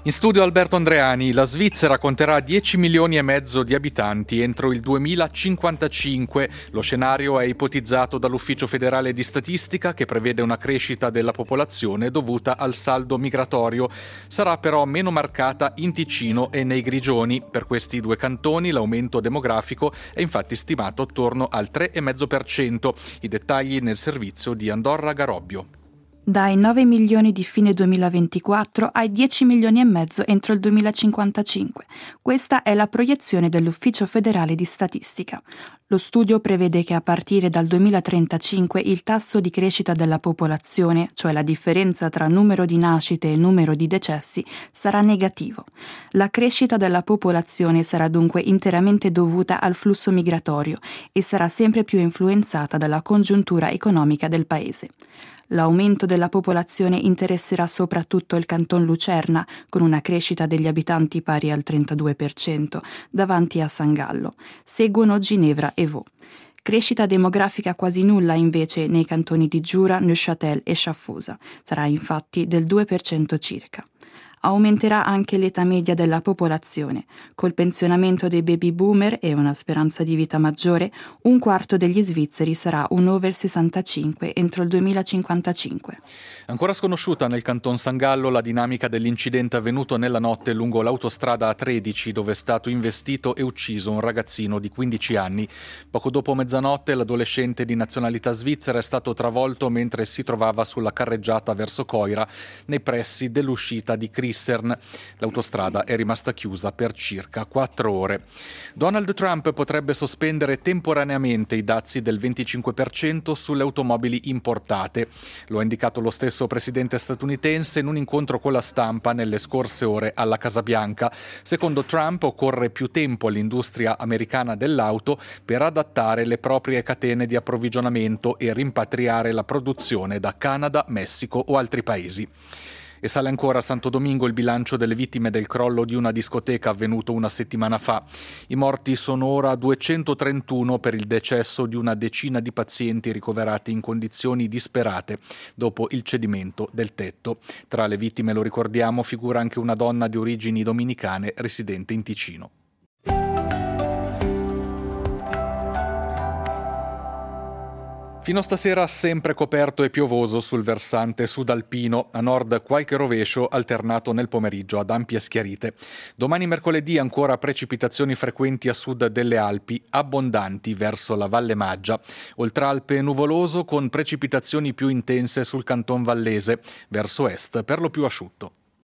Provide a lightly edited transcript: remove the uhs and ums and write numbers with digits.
In studio Alberto Andreani. La Svizzera conterà 10 milioni e mezzo di abitanti entro il 2055. Lo scenario è ipotizzato dall'Ufficio federale di statistica, che prevede una crescita della popolazione dovuta al saldo migratorio. Sarà però meno marcata in Ticino e nei Grigioni. Per questi due cantoni l'aumento demografico è infatti stimato attorno al 3,5%. I dettagli nel servizio di Andorra Garobbio. Dai 9 milioni di fine 2024 ai 10 milioni e mezzo entro il 2055. Questa è la proiezione dell'Ufficio federale di statistica. Lo studio prevede che a partire dal 2035 il tasso di crescita della popolazione, cioè la differenza tra numero di nascite e numero di decessi, sarà negativo. La crescita della popolazione sarà dunque interamente dovuta al flusso migratorio e sarà sempre più influenzata dalla congiuntura economica del paese. L'aumento della popolazione interesserà soprattutto il Canton Lucerna, con una crescita degli abitanti pari al 32%, davanti a San Gallo. Seguono Ginevra e Vaud. Crescita demografica quasi nulla invece nei cantoni di Giura, Neuchâtel e Schaffhausen. Sarà infatti del 2% circa. Aumenterà anche l'età media della popolazione. Col pensionamento dei baby boomer e una speranza di vita maggiore, un quarto degli svizzeri sarà un over 65 entro il 2055. Ancora sconosciuta nel Canton San Gallo la dinamica dell'incidente avvenuto nella notte lungo l'autostrada A13, dove è stato investito e ucciso un ragazzino di 15 anni. Poco dopo mezzanotte l'adolescente di nazionalità svizzera è stato travolto mentre si trovava sulla carreggiata verso Coira, nei pressi dell'uscita di Crissern. L'autostrada è rimasta chiusa per circa 4 ore. Donald Trump potrebbe sospendere temporaneamente i dazi del 25% sulle automobili importate. Lo ha indicato lo stesso presidente statunitense in un incontro con la stampa nelle scorse ore alla Casa Bianca. Secondo Trump occorre più tempo all'industria americana dell'auto per adattare le proprie catene di approvvigionamento e rimpatriare la produzione da Canada, Messico o altri paesi. E sale ancora a Santo Domingo il bilancio delle vittime del crollo di una discoteca avvenuto una settimana fa. I morti sono ora 231 per il decesso di una decina di pazienti ricoverati in condizioni disperate dopo il cedimento del tetto. Tra le vittime, lo ricordiamo, figura anche una donna di origini dominicane residente in Ticino. Fino a stasera sempre coperto e piovoso sul versante sudalpino, a nord qualche rovescio alternato nel pomeriggio ad ampie schiarite. Domani mercoledì ancora precipitazioni frequenti a sud delle Alpi, abbondanti verso la Valle Maggia. Oltralpe nuvoloso con precipitazioni più intense sul Canton Vallese, verso est per lo più asciutto.